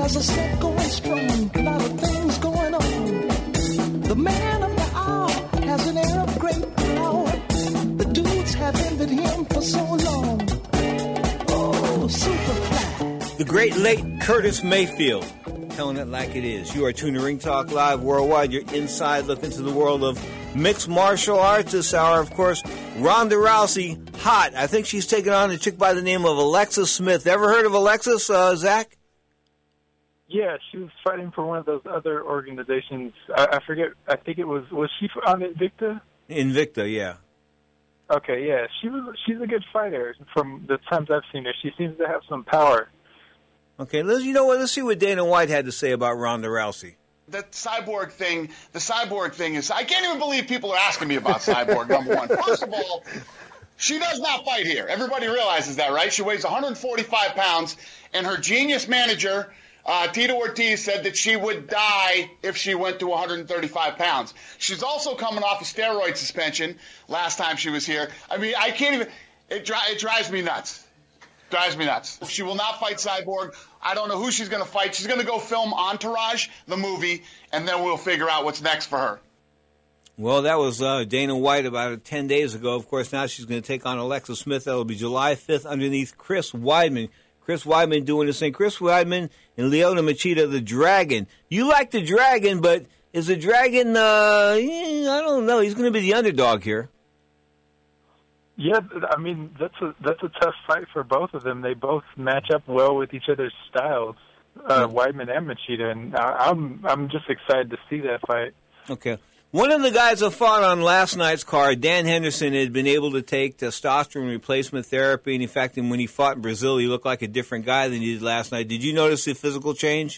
has a set going strong, a lot of things going on. The man of the hour has an air of great power. The dudes have envied him for so long. Oh, Superfly. The great late Curtis Mayfield, telling it like it is. You are tuned to Ring Talk Live Worldwide, your inside look into the world of mixed martial arts this hour. Of course, Ronda Rousey, hot. I think she's taking on a chick by the name of Alexis Smith. Ever heard of Alexis, uh, Zach? Yeah, she was fighting for one of those other organizations. I, I forget. I think it was. Was she on Invicta? Invicta, yeah. Okay, yeah. She was. She's a good fighter. From the times I've seen her, she seems to have some power. Okay, let's. You know what? Let's see what Dana White had to say about Ronda Rousey. The cyborg thing. The cyborg thing is. I can't even believe people are asking me about cyborg. Number one. First of all, she does not fight here. Everybody realizes that, right? She weighs one hundred forty-five pounds, and her genius manager. Uh, Tito Ortiz said that she would die if she went to one hundred thirty-five pounds. She's also coming off a steroid suspension last time she was here. I mean, I can't even, it, dri- it drives me nuts. Drives me nuts. She will not fight Cyborg. I don't know who she's going to fight. She's going to go film Entourage, the movie, and then we'll figure out what's next for her. Well, that was uh, Dana White about ten days ago. Of course, now she's going to take on Alexa Smith. That will be July fifth underneath Chris Weidman. Chris Weidman doing this thing. Chris Weidman and Lyoto Machida, the Dragon. You like the Dragon, but is the Dragon, uh, I don't know. He's going to be the underdog here. Yeah, I mean, that's a that's a tough fight for both of them. They both match up well with each other's styles, uh, Weidman and Machida, and I, I'm I'm just excited to see that fight. Okay. One of the guys that fought on last night's card, Dan Henderson, had been able to take testosterone replacement therapy. And in fact, when he fought in Brazil, he looked like a different guy than he did last night. Did you notice the physical change?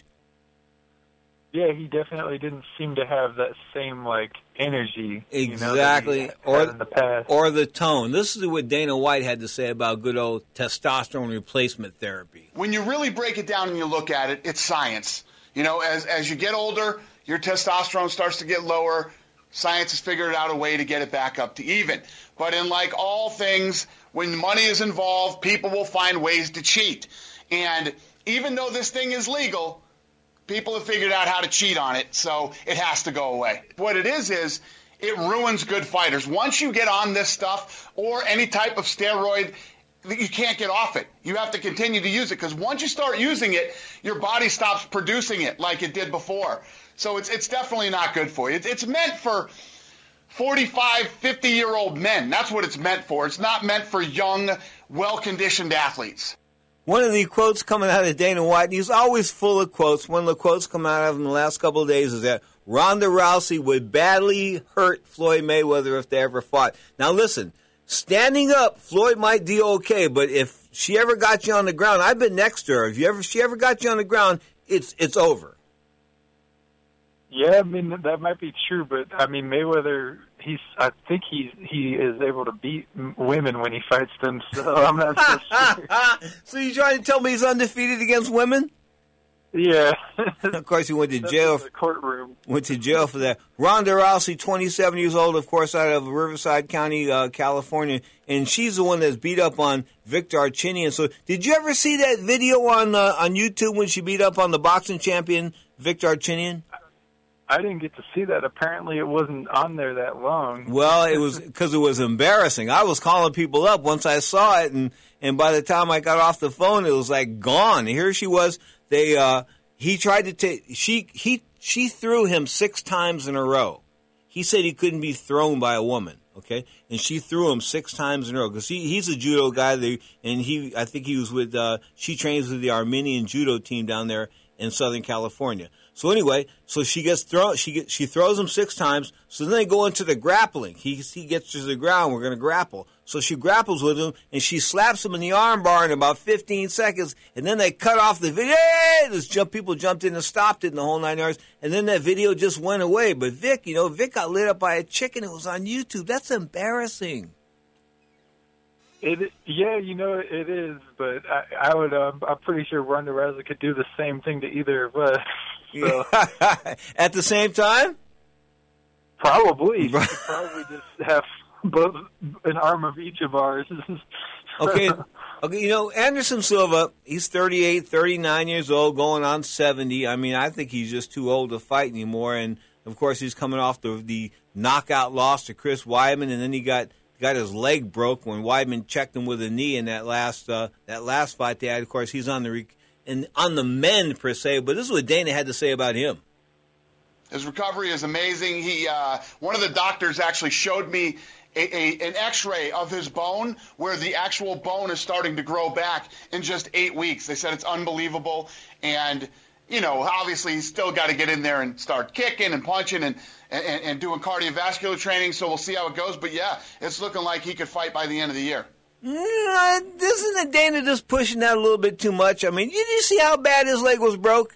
Yeah, he definitely didn't seem to have that same, like, energy. Exactly. You know, or, in the past. or the tone. This is what Dana White had to say about good old testosterone replacement therapy. When you really break it down and you look at it, it's science. You know, as as you get older, your testosterone starts to get lower. Science has figured out a way to get it back up to even. But in like all things, when money is involved, people will find ways to cheat. And even though this thing is legal, people have figured out how to cheat on it, so it has to go away. What it is is it ruins good fighters. Once you get on this stuff or any type of steroid, you can't get off it. You have to continue to use it because once you start using it, your body stops producing it like it did before. So it's it's definitely not good for you. It's, it's meant for forty-five, fifty-year-old men. That's what it's meant for. It's not meant for young, well-conditioned athletes. One of the quotes coming out of Dana White, and he's always full of quotes. One of the quotes coming out of him the last couple of days is that Ronda Rousey would badly hurt Floyd Mayweather if they ever fought. Now listen, standing up, Floyd might do okay, but if she ever got you on the ground, I've been next to her. If you ever, she ever got you on the ground, it's it's over. Yeah, I mean, that might be true, but, I mean, Mayweather, he's, I think he he is able to beat women when he fights them, so I'm not so sure. So you trying to tell me he's undefeated against women? Yeah. Of course, he went to jail. The courtroom. Went to jail for that. Ronda Rousey, twenty-seven years old, of course, out of Riverside County, uh, California, and she's the one that's beat up on Victor Archinian. So did you ever see that video on uh, on YouTube when she beat up on the boxing champion, Victor Archinian? I didn't get to see that. Apparently, it wasn't on there that long. Well, it was because it was embarrassing. I was calling people up once I saw it, and, and by the time I got off the phone, it was like gone. Here she was. They uh, he tried to take she he she threw him six times in a row. He said he couldn't be thrown by a woman. Okay, and she threw him six times in a row because he, he's a judo guy. There, and he I think he was with uh, she trains with the Armenian judo team down there in Southern California. So anyway, so she gets thrown. She get, she throws him six times. So then they go into the grappling. He he gets to the ground. We're going to grapple. So she grapples with him and she slaps him in the armbar in about fifteen seconds. And then they cut off the video. Hey! This jump people jumped in and stopped it in the whole nine yards. And then that video just went away. But Vic, you know, Vic got lit up by a chicken. It was on YouTube. That's embarrassing. It yeah, you know it is, but I, I would. Uh, I'm pretty sure Ronda Rousey could do the same thing to either of us. So. At the same time? Probably. Right. Probably just have both an arm of each of ours. okay, Okay, you know, Anderson Silva, he's thirty-eight, thirty-nine years old, going on seventy. I mean, I think he's just too old to fight anymore. And, of course, he's coming off the, the knockout loss to Chris Weidman, and then he got got his leg broke when Weidman checked him with a knee in that last uh, that last fight they had. Of course, he's on the rec- in, on the mend, per se, but this is what Dana had to say about him. His recovery is amazing. He uh, one of the doctors actually showed me A, a, an x-ray of his bone where the actual bone is starting to grow back in just eight weeks. They said it's unbelievable. And, you know, obviously he's still got to get in there and start kicking and punching and, and, and doing cardiovascular training, so we'll see how it goes. But, yeah, it's looking like he could fight by the end of the year. Mm, isn't the Dana just pushing that a little bit too much? I mean, did you see how bad his leg was broke?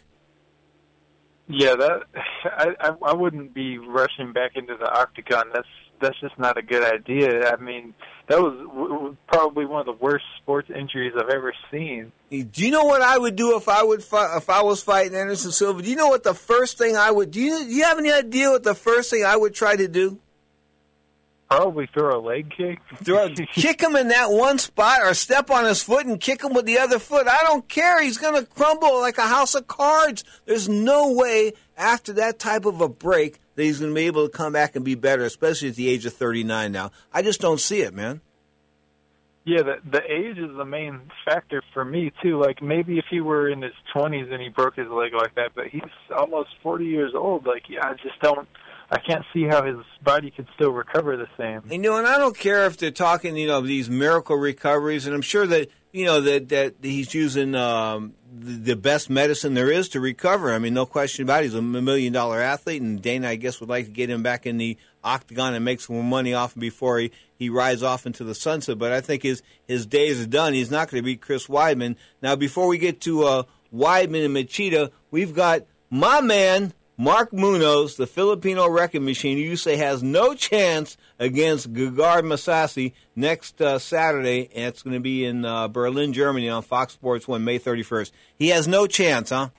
Yeah, that I, I I wouldn't be rushing back into the octagon. That's that's just not a good idea. I mean, that was w- probably one of the worst sports injuries I've ever seen. Do you know what I would do if I would fi- if I was fighting Anderson Silva? Do you know what the first thing I would do? You, do you have any idea what the first thing I would try to do? Probably throw a leg kick. Throw, kick him in that one spot, or step on his foot and kick him with the other foot. I don't care. He's going to crumble like a house of cards. There's no way after that type of a break that he's going to be able to come back and be better, especially at the age of thirty-nine now. I just don't see it, man. Yeah, the, the age is the main factor for me, too. Like, maybe if he were in his twenties and he broke his leg like that, but he's almost forty years old. Like, yeah, I just don't. I can't see how his body could still recover the same. You know, and I don't care if they're talking, you know, these miracle recoveries, and I'm sure that, you know, that, that he's using um, the, the best medicine there is to recover. I mean, no question about it. He's a million-dollar athlete, and Dana, I guess, would like to get him back in the octagon and make some more money off him before he, he rides off into the sunset. But I think his, his days are done. He's not going to beat Chris Weidman. Now, before we get to uh, Weidman and Machida, we've got my man, Mark Munoz, the Filipino wrecking machine, who you say has no chance against Gegard Mousasi next uh, Saturday, and it's going to be in uh, Berlin, Germany on Fox Sports one, May thirty-first. He has no chance, huh?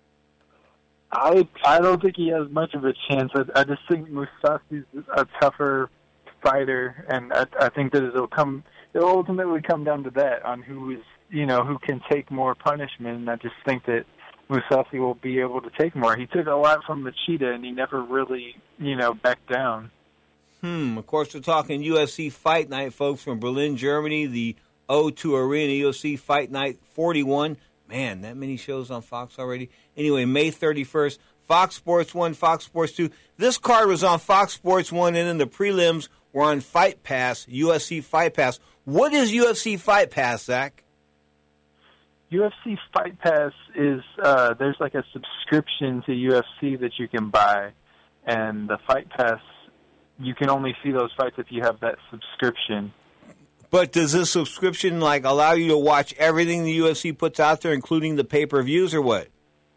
I I don't think he has much of a chance. I, I just think Mousasi's a tougher fighter, and I, I think that it'll come. It'll ultimately come down to that, on who is, you know, who can take more punishment. And I just think that Mousasi will be able to take more. He took a lot from Machida, and he never really, you know, backed down. Hmm. Of course, we're talking U F C Fight Night, folks, from Berlin, Germany, the O two Arena, U F C Fight Night forty-one. Man, that many shows on Fox already. Anyway, May thirty-first, Fox Sports one, Fox Sports two. This card was on Fox Sports one, and then the prelims were on Fight Pass, U F C Fight Pass. What is U F C Fight Pass, Zach? U F C Fight Pass is, uh, there's like a subscription to U F C that you can buy, and the Fight Pass, you can only see those fights if you have that subscription. But does this subscription, like, allow you to watch everything the U F C puts out there, including the pay-per-views, or what?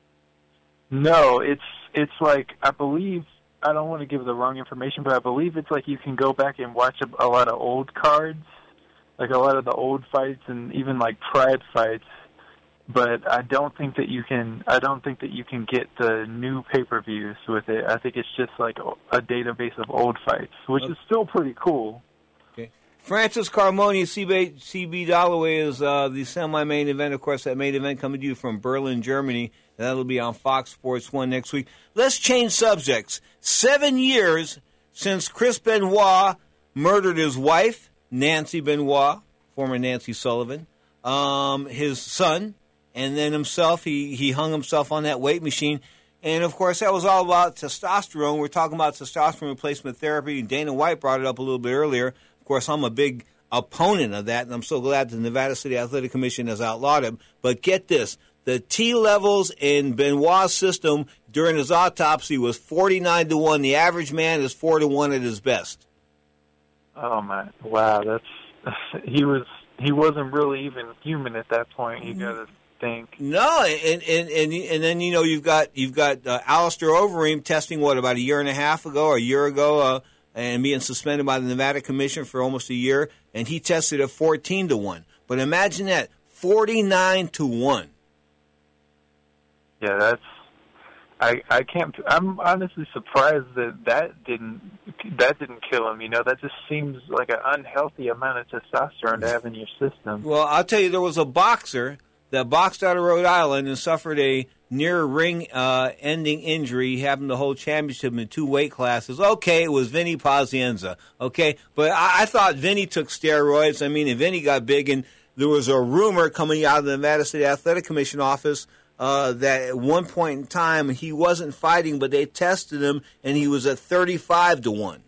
No, it's it's like, I believe, I don't want to give the wrong information, but I believe it's like you can go back and watch a, a lot of old cards, like a lot of the old fights and even like Pride fights. But I don't think that you can. I don't think that you can get the new pay-per-views with it. I think it's just like a database of old fights, which okay. is still pretty cool. Okay. Francis Carmoni, C B, C B Dalloway is uh, the semi-main event. Of course, that main event coming to you from Berlin, Germany. That'll be on Fox Sports one next week. Let's change subjects. Seven years since Chris Benoit murdered his wife, Nancy Benoit, former Nancy Sullivan, um, his son. And then himself, he, he hung himself on that weight machine. And, of course, that was all about testosterone. We're talking about testosterone replacement therapy. Dana White brought it up a little bit earlier. Of course, I'm a big opponent of that, and I'm so glad the Nevada City Athletic Commission has outlawed it. But get this. The T levels in Benoit's system during his autopsy was forty-nine to one. The average man is four to one at his best. Oh, my. Wow. That's he was he wasn't really even human at that point. He got to think. No, and and and and then you know you've got you've got uh, Alistair Overeem testing what about a year and a half ago or a year ago, uh, and being suspended by the Nevada Commission for almost a year, and he tested at fourteen to one. But imagine that, forty nine to one. Yeah, that's I I can't. I'm honestly surprised that that didn't that didn't kill him. You know, that just seems like an unhealthy amount of testosterone to have in your system. Well, I'll tell you, there was a boxer that boxed out of Rhode Island and suffered a near ring uh, ending injury. He happened to hold championship in two weight classes. Okay, it was Vinny Pazienza. Okay, but I, I thought Vinny took steroids. I mean, and Vinny got big, and there was a rumor coming out of the Nevada State Athletic Commission office uh, that at one point in time he wasn't fighting, but they tested him, and he was at thirty-five to one.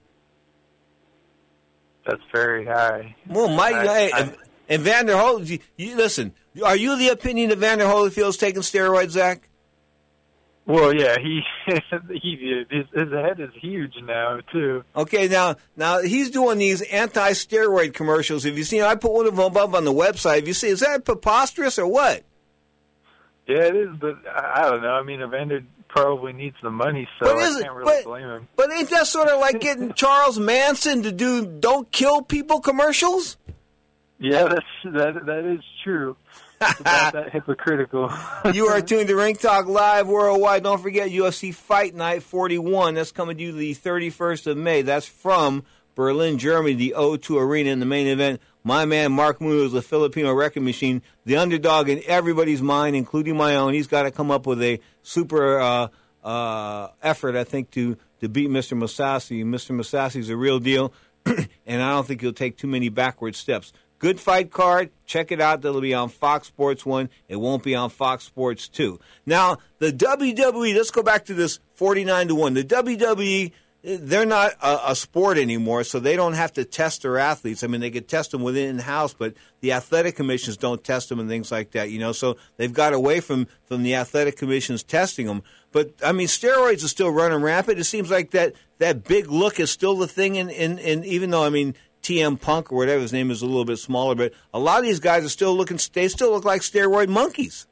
That's very high. Well, Mike, I, hey, I, and, and Vander Holyfield, you, you, listen, are you the opinion that Vander Holyfield's taking steroids, Zach? Well, yeah, he, he his, his head is huge now too. Okay, now now he's doing these anti-steroid commercials. Have you seen? I put one of them up on the website. Have you seen? Is that preposterous or what? Yeah, it is, but I, I don't know. I mean, Evander probably needs the money, so But I is it- can't really but- blame him. But ain't that sort of like getting Charles Manson to do "Don't Kill People" commercials? Yeah, that's that that is true. It's about that hypocritical. You are tuned to Ring Talk Live worldwide. Don't forget U F C Fight Night forty-one. That's coming to you the thirty-first of May. That's from Berlin, Germany, the O two Arena in the main event. My man Mark Munoz, the Filipino wrecking machine, the underdog in everybody's mind, including my own. He's got to come up with a super uh, uh, effort, I think, to, to beat Mister Masasi. Mister Masasi's a real deal, and I don't think he'll take too many backward steps. Good fight card. Check it out. That'll be on Fox Sports one. It won't be on Fox Sports two. Now, the W W E, let's go back to this forty-nine to one. The W W E, they're not a, a sport anymore, so they don't have to test their athletes. I mean, they could test them within house, but the athletic commissions don't test them and things like that, you know. So they've got away from, from the athletic commissions testing them. But, I mean, steroids are still running rampant. It seems like that, that big look is still the thing, in, in, in even though, I mean, T M Punk or whatever his name is a little bit smaller, but a lot of these guys are still looking, they still look like steroid monkeys.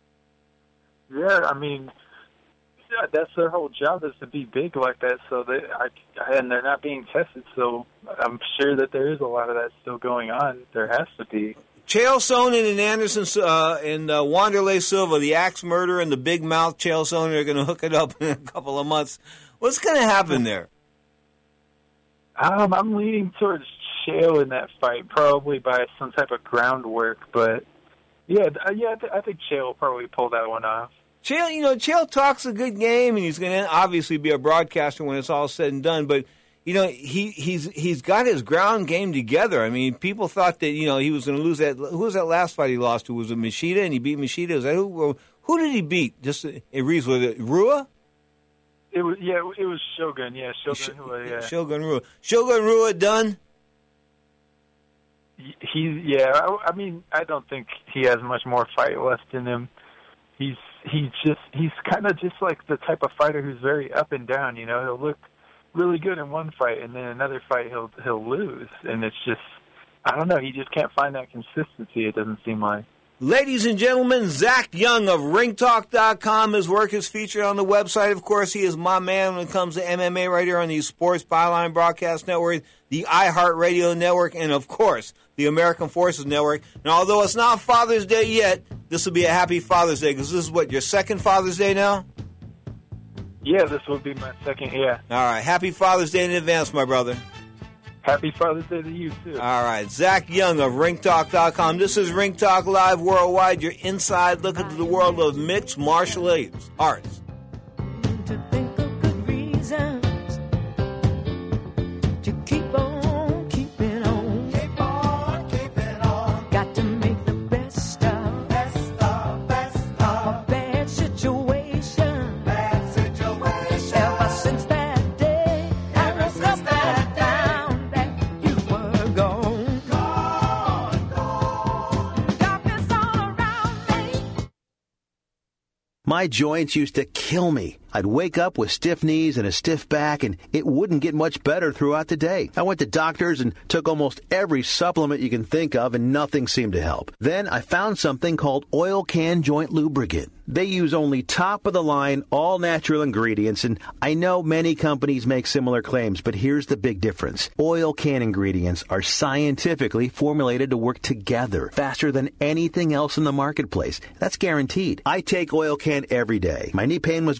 Yeah, I mean, yeah, that's their whole job is to be big like that. So they, I, and they're not being tested. So I'm sure that there is a lot of that still going on. There has to be. Chael Sonnen and Anderson uh, and uh, Wanderlei Silva, the axe murderer and the big mouth Chael Sonnen, are going to hook it up in a couple of months. What's going to happen there? Um, I'm leaning towards Chael in that fight, probably by some type of groundwork. But yeah, yeah, I, th- I think Chael will probably pull that one off. Chael, you know, Chael talks a good game, and he's going to obviously be a broadcaster when it's all said and done. But you know, he he's he's got his ground game together. I mean, people thought that you know he was going to lose that. Who was that last fight he lost to? Was it Machida, and he beat Machida? Was that who? Who did he beat? Just it reads was it Rua? It was yeah, it was Shogun. Yeah, Shogun Rua. Yeah, Shogun Rua. Shogun Rua done. He yeah. I, I mean, I don't think he has much more fight left in him. He's he's just he's kind of just like the type of fighter who's very up and down. You know, he'll look really good in one fight, and then another fight he'll he'll lose, and it's just I don't know. He just can't find that consistency. It doesn't seem like. Ladies and gentlemen, Zach Young of ring talk dot com. His work is featured on the website. Of course, he is my man when it comes to M M A right here on the Sports Byline Broadcast Network, the iHeartRadio Network, and, of course, the American Forces Network. And although it's not Father's Day yet, this will be a happy Father's Day because this is, what, your second Father's Day now? Yeah, this will be my second, yeah. All right. Happy Father's Day in advance, my brother. Happy Father's Day to you, too. All right. Zach Young of ring talk dot com. This is Ring Talk Live Worldwide, your inside look into the world of mixed martial arts. To think of good reasons to keep on keeping on. Keep on keeping on. Got to make the best of, best of, best of a bad situation. Bad situation. Ever since that day, ever since that down that you were gone. Gone, gone. Darkness all around me. My joints used to kill me. I'd wake up with stiff knees and a stiff back, and it wouldn't get much better throughout the day. I went to doctors and took almost every supplement you can think of, and nothing seemed to help. Then I found something called Oil Can Joint Lubricant. They use only top-of-the-line, all-natural ingredients, and I know many companies make similar claims, but here's the big difference. Oil Can ingredients are scientifically formulated to work together faster than anything else in the marketplace. That's guaranteed. I take Oil Can every day. My knee pain was gone in just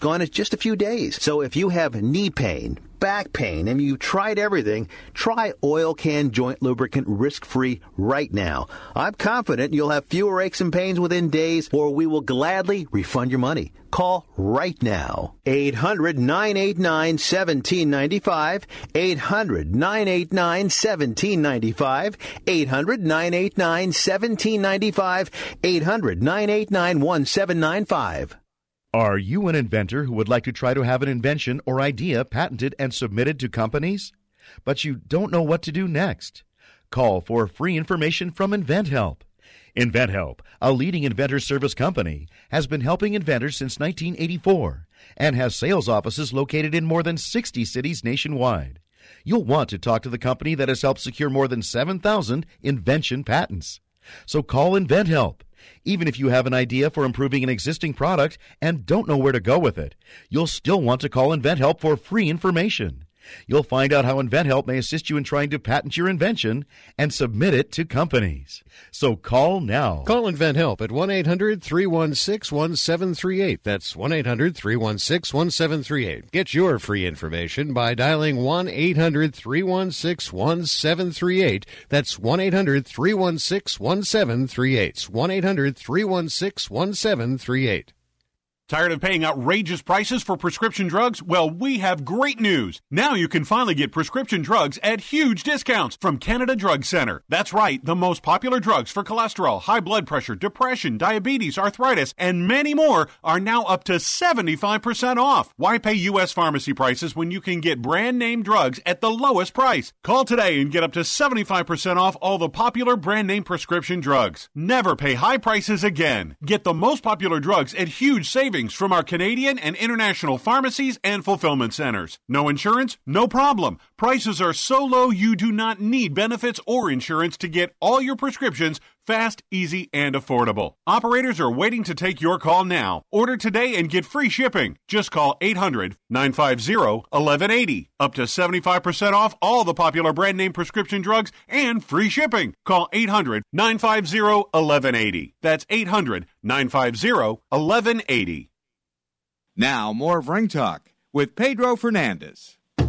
just a few days. So if you have knee pain, back pain, and you've tried everything, try Oil Can Joint Lubricant risk-free right now. I'm confident you'll have fewer aches and pains within days, or we will gladly refund your money. Call right now. eight hundred, nine eight nine, one seven nine five. eight hundred, nine eight nine, one seven nine five. eight hundred, nine eight nine, one seven nine five. eight hundred, nine eight nine, one seven nine five. Are you an inventor who would like to try to have an invention or idea patented and submitted to companies, but you don't know what to do next? Call for free information from InventHelp. InventHelp, a leading inventor service company, has been helping inventors since nineteen eighty-four and has sales offices located in more than sixty cities nationwide. You'll want to talk to the company that has helped secure more than seven thousand invention patents. So call InventHelp. Even if you have an idea for improving an existing product and don't know where to go with it, you'll still want to call InventHelp for free information. You'll find out how InventHelp may assist you in trying to patent your invention and submit it to companies. So call now. Call InventHelp at one eight hundred, three one six, one seven three eight. That's one eight hundred, three one six, one seven three eight. Get your free information by dialing one eight hundred, three one six, one seven three eight. That's one eight hundred, three one six, one seven three eight. one eight hundred, three one six, one seven three eight. Tired of paying outrageous prices for prescription drugs? Well, we have great news. Now you can finally get prescription drugs at huge discounts from Canada Drug Center. That's right, the most popular drugs for cholesterol, high blood pressure, depression, diabetes, arthritis, and many more are now up to seventy-five percent off. Why pay U S pharmacy prices when you can get brand name drugs at the lowest price? Call today and get up to seventy-five percent off all the popular brand name prescription drugs. Never pay high prices again. Get the most popular drugs at huge savings from our Canadian and international pharmacies and fulfillment centers. No insurance? No problem. Prices are so low you do not need benefits or insurance to get all your prescriptions fast, easy, and affordable. Operators are waiting to take your call now. Order today and get free shipping. Just call eight hundred, nine five zero, one one eight zero. Up to seventy-five percent off all the popular brand name prescription drugs and free shipping. Call eight hundred, nine five zero, one one eight zero. That's eight hundred, nine five zero, one one eight zero. Now, more of Ring Talk with Pedro Fernandez. You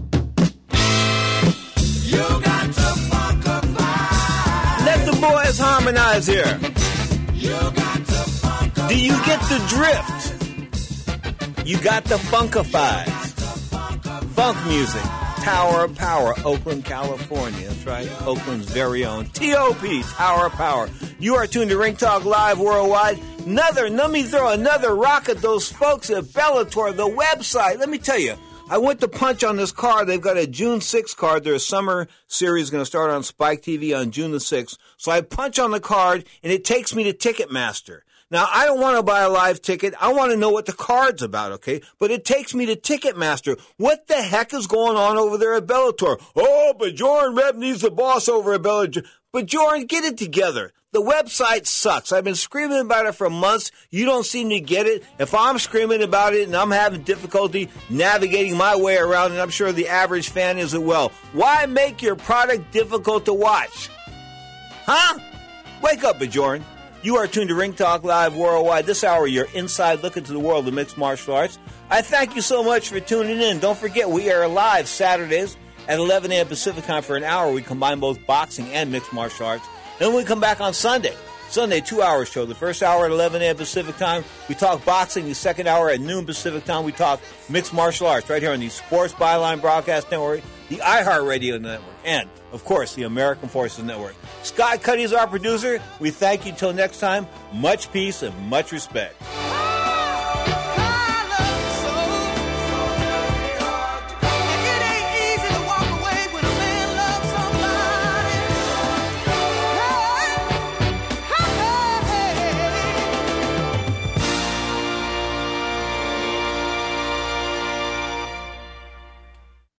got to funkify. Let the boys harmonize here. You got to funkify. Do you get the drift? You got the funkified. Funk music. Tower of Power, Oakland, California. That's right. Oakland's very own T O P, Tower of Power. You are tuned to Ring Talk Live Worldwide. Another, let me throw another rock at those folks at Bellator, the website. Let me tell you, I went to punch on this card. They've got a June sixth card. Their summer series going to start on Spike T V on June the sixth. So I punch on the card, and it takes me to Ticketmaster. Now, I don't want to buy a live ticket. I want to know what the card's about, okay? But it takes me to Ticketmaster. What the heck is going on over there at Bellator? Oh, but Bjorn Reb needs the boss over at Bellator. But Bjorn, get it together. The website sucks. I've been screaming about it for months. You don't seem to get it. If I'm screaming about it and I'm having difficulty navigating my way around, and I'm sure the average fan is as well, why make your product difficult to watch? Huh? Wake up, Bjorn. You are tuned to Ring Talk Live Worldwide. This hour, your inside look into the world of mixed martial arts. I thank you so much for tuning in. Don't forget, we are live Saturdays at eleven a.m. Pacific time for an hour. We combine both boxing and mixed martial arts. Then we come back on Sunday. Sunday, two-hour show. The first hour at eleven a.m. Pacific time, we talk boxing. The second hour at noon Pacific time, we talk mixed martial arts right here on the Sports Byline Broadcast Network, the iHeartRadio Network, and, of course, the American Forces Network. Scott Cuddy is our producer. We thank you till next time. Much peace and much respect.